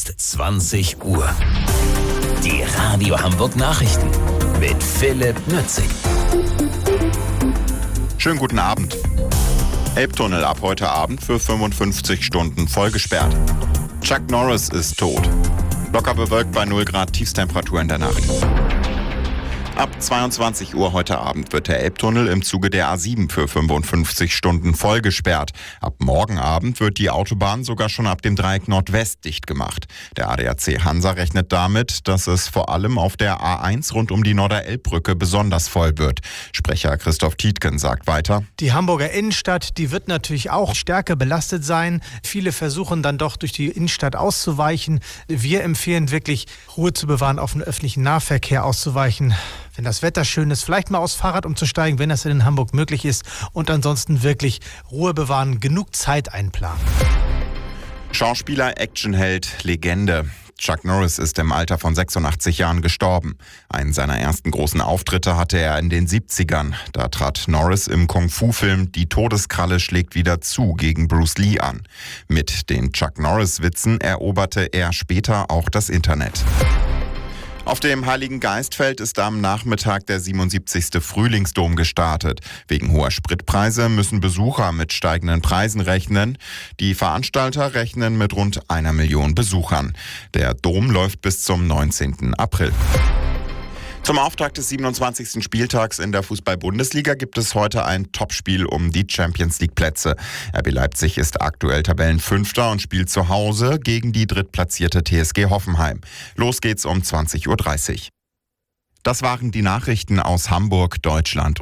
ist 20 Uhr. Die Radio Hamburg Nachrichten mit Philipp Nützig. Schönen guten Abend. Elbtunnel ab heute Abend für 55 Stunden voll gesperrt. Chuck Norris ist tot. Locker bewölkt bei 0 Grad Tiefstemperatur in der Nacht. Ab 22 Uhr heute Abend wird der Elbtunnel im Zuge der A7 für 55 Stunden voll gesperrt. Ab morgen Abend wird die Autobahn sogar schon ab dem Dreieck Nordwest dicht gemacht. Der ADAC Hansa rechnet damit, dass es vor allem auf der A1 rund um die Norderelbbrücke besonders voll wird. Sprecher Christoph Tietgen sagt weiter: Die Hamburger Innenstadt, die wird natürlich auch stärker belastet sein. Viele versuchen dann doch durch die Innenstadt auszuweichen. Wir empfehlen wirklich, Ruhe zu bewahren, auf den öffentlichen Nahverkehr auszuweichen. Wenn das Wetter schön ist, vielleicht mal aufs Fahrrad umzusteigen, wenn das in Hamburg möglich ist. Und ansonsten wirklich Ruhe bewahren, genug Zeit einplanen. Schauspieler, Actionheld, Legende. Chuck Norris ist im Alter von 86 Jahren gestorben. Einen seiner ersten großen Auftritte hatte er in den 70ern. Da trat Norris im Kung-Fu-Film Die Todeskralle schlägt wieder zu gegen Bruce Lee an. Mit den Chuck Norris-Witzen eroberte er später auch das Internet. Auf dem Heiligen Geistfeld ist am Nachmittag der 77. Frühlingsdom gestartet. Wegen hoher Spritpreise müssen Besucher mit steigenden Preisen rechnen. Die Veranstalter rechnen mit rund 1 Million Besuchern. Der Dom läuft bis zum 19. April. Zum Auftakt des 27. Spieltags in der Fußball-Bundesliga gibt es heute ein Topspiel um die Champions-League-Plätze. RB Leipzig ist aktuell Tabellenfünfter und spielt zu Hause gegen die drittplatzierte TSG Hoffenheim. Los geht's um 20:30 Uhr. Das waren die Nachrichten aus Hamburg, Deutschland und